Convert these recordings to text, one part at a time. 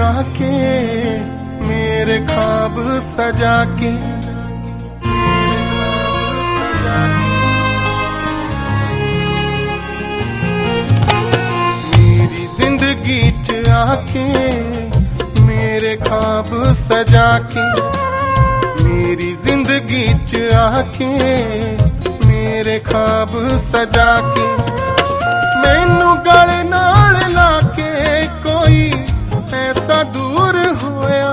आके मेरे ख्वाब सजा के, मेरी जिंदगी च आके मेरे ख्वाब सजा के, मेरी जिंदगी च आके मेरे ख्वाब सजा के, मैनू गल नाल लाके कोई ऐसा दूर होया,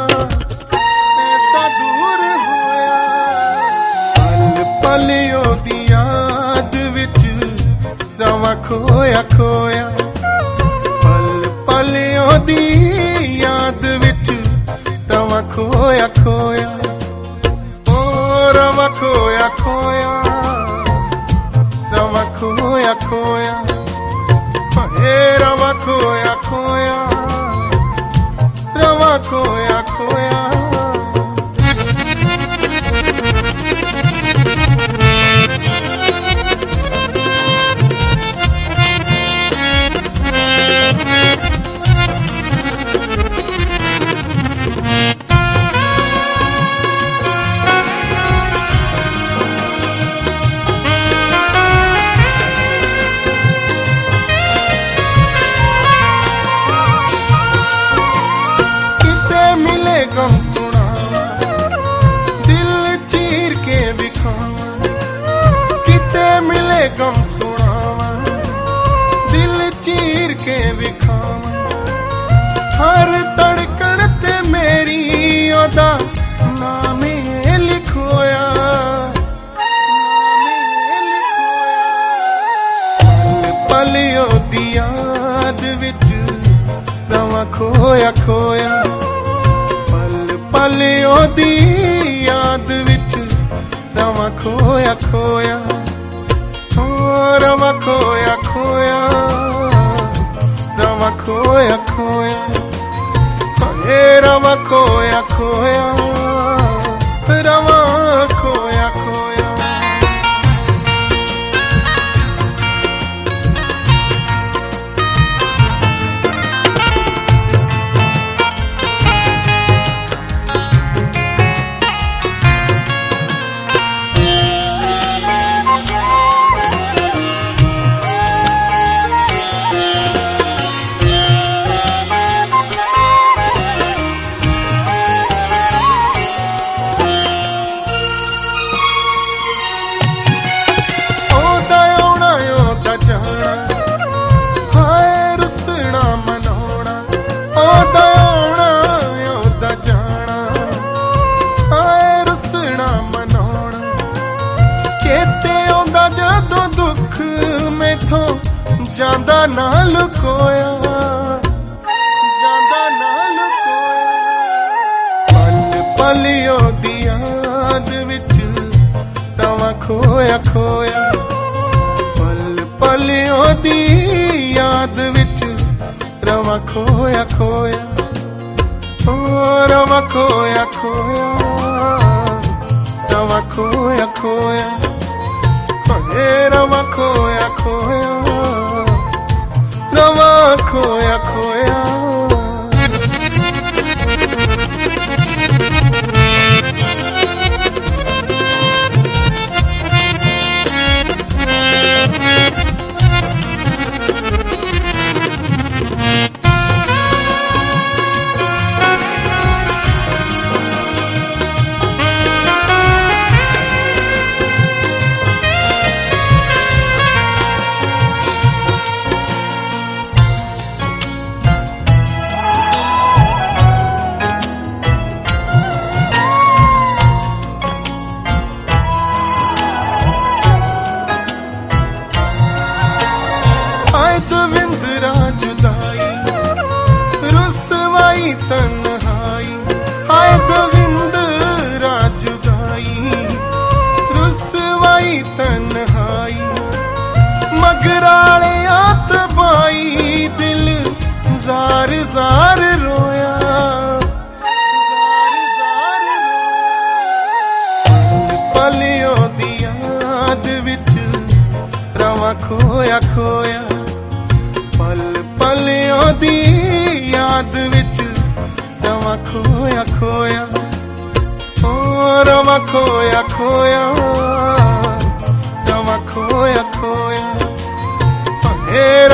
ऐसा दूर होया। पल पल ओदी याद विच रवां खोया खोया, पल पल ओदी याद विच रवां खोया खोया, ओ रवां खोया खोया, रवां खोया खोया, रवां खोया खोया, रवां खोया खोया। गम सुना दिल चीर के विखावा, किते मिले गम सुनावा दिल चीर के विखावा, हर धड़कन ते मेरी ओदा नामे लिखोया, नामे लिखोया। पल ओदी याद विच रवां खोया खोया, पल ओदी याद विच रवां खोया खोया, ओ रवां खोया खोया, रवां खोया खोया, रवां खोया खोया, रवां खोया खोया। जांदा ना लुकोया, जांदा ना लुकोया, पल पल ओदी याद विच रवां खोया खोया, पल पल ओदी याद विच रवां खोया खोया, ओ रवां खोया खोया, रवां खोया खोया, रवां खोया खोया, रवां खोया खोया। तन्हाई हाय दविंदरा जुदाई, रुसवाई तन्हाई, मगराले आतबाई, दिल जार जार रोया, जार जार रोया। पल ओदी याद विच रवां खोया खोया, पल पल ओदी याद विच रवा खोया खोया ओ रवा खोया खोया रवा खोया खोया हे